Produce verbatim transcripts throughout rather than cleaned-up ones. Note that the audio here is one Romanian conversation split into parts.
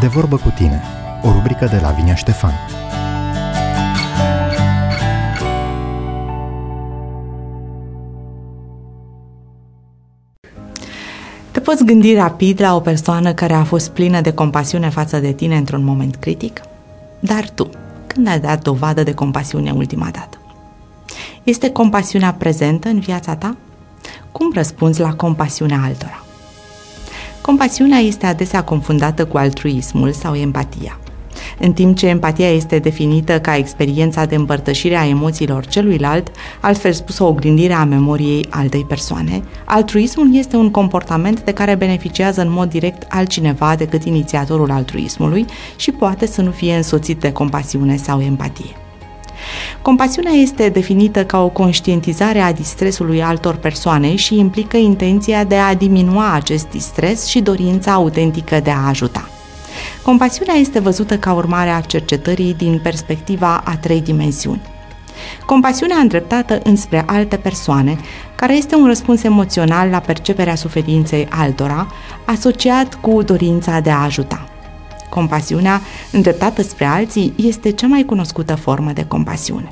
De vorbă cu tine, o rubrică de Lavinia Ștefan. Te poți gândi rapid la o persoană care a fost plină de compasiune față de tine într-un moment critic? Dar tu, când ai dat dovadă de compasiune ultima dată? Este compasiunea prezentă în viața ta? Cum răspunzi la compasiunea altora? Compasiunea este adesea confundată cu altruismul sau empatia. În timp ce empatia este definită ca experiența de împărtășire a emoțiilor celuilalt, altfel spus o oglindire a memoriei altei persoane, altruismul este un comportament de care beneficiază în mod direct altcineva decât inițiatorul altruismului și poate să nu fie însoțit de compasiune sau empatie. Compasiunea este definită ca o conștientizare a distresului altor persoane și implică intenția de a diminua acest distres și dorința autentică de a ajuta. Compasiunea este văzută ca urmare a cercetării din perspectiva a trei dimensiuni. Compasiunea îndreptată înspre alte persoane, care este un răspuns emoțional la perceperea suferinței altora, asociat cu dorința de a ajuta. Compasiunea îndreptată spre alții este cea mai cunoscută formă de compasiune.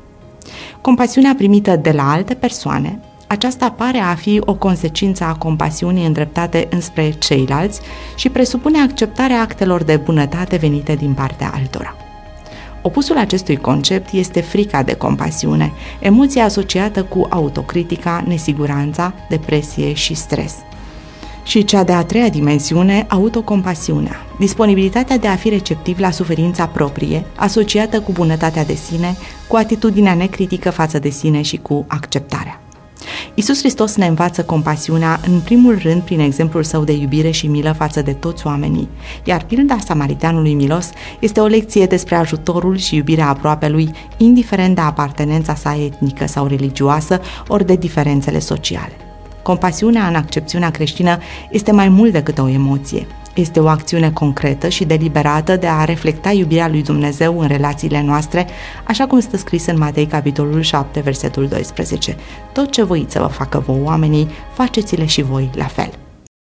Compasiunea primită de la alte persoane, aceasta pare a fi o consecință a compasiunii îndreptate înspre ceilalți și presupune acceptarea actelor de bunătate venite din partea altora. Opusul acestui concept este frica de compasiune, emoția asociată cu autocritica, nesiguranța, depresie și stres. Și cea de-a treia dimensiune, autocompasiunea, disponibilitatea de a fi receptiv la suferința proprie, asociată cu bunătatea de sine, cu atitudinea necritică față de sine și cu acceptarea. Iisus Hristos ne învață compasiunea în primul rând prin exemplul său de iubire și milă față de toți oamenii, iar pilda samariteanului milos este o lecție despre ajutorul și iubirea aproapelui, indiferent de apartenența sa etnică sau religioasă, ori de diferențele sociale. Compasiunea în accepțiunea creștină este mai mult decât o emoție. Este o acțiune concretă și deliberată de a reflecta iubirea lui Dumnezeu în relațiile noastre, așa cum stă scris în Matei, capitolul șapte, versetul doisprezece. Tot ce voiți să vă facă vouă oamenii, faceți-le și voi la fel.